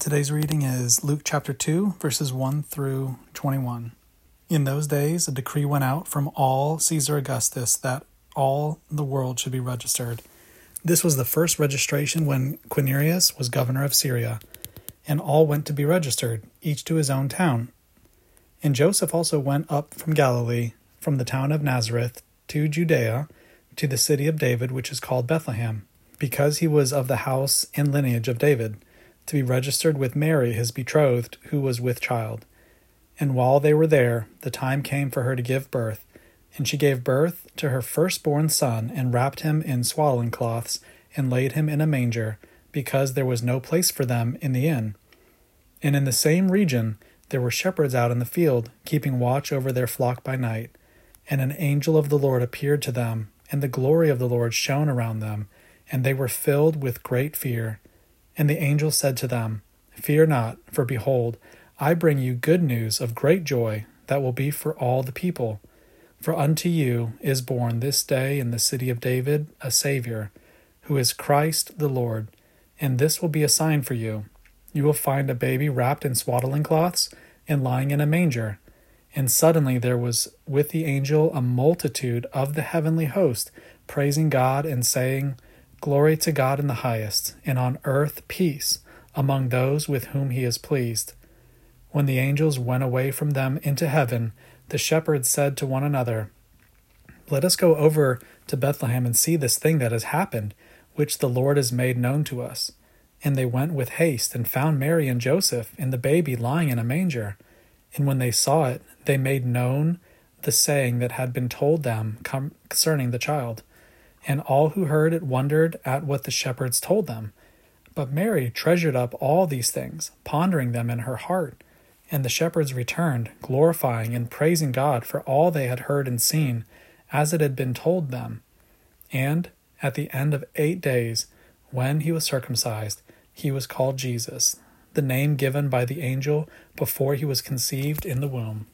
Today's reading is Luke chapter 2, verses 1 through 21. In those days, a decree went out from all Caesar Augustus that all the world should be registered. This was the first registration when Quirinius was governor of Syria, and all went to be registered, each to his own town. And Joseph also went up from Galilee, from the town of Nazareth, to Judea, to the city of David, which is called Bethlehem, because he was of the house and lineage of David, to be registered with Mary, his betrothed, who was with child. And while they were there, the time came for her to give birth. And she gave birth to her firstborn son, and wrapped him in swaddling cloths, and laid him in a manger, because there was no place for them in the inn. And in the same region there were shepherds out in the field, keeping watch over their flock by night. And an angel of the Lord appeared to them, and the glory of the Lord shone around them, and they were filled with great fear. And the angel said to them, "Fear not, for behold, I bring you good news of great joy that will be for all the people. For unto you is born this day in the city of David a Savior, who is Christ the Lord. And this will be a sign for you. You will find a baby wrapped in swaddling cloths and lying in a manger." And suddenly there was with the angel a multitude of the heavenly host, praising God and saying, "Glory to God in the highest, and on earth peace, among those with whom he is pleased." When the angels went away from them into heaven, the shepherds said to one another, "Let us go over to Bethlehem and see this thing that has happened, which the Lord has made known to us." And they went with haste and found Mary and Joseph and the baby lying in a manger. And when they saw it, they made known the saying that had been told them concerning the child. And all who heard it wondered at what the shepherds told them. But Mary treasured up all these things, pondering them in her heart. And the shepherds returned, glorifying and praising God for all they had heard and seen, as it had been told them. And at the end of 8 days, when he was circumcised, he was called Jesus, the name given by the angel before he was conceived in the womb.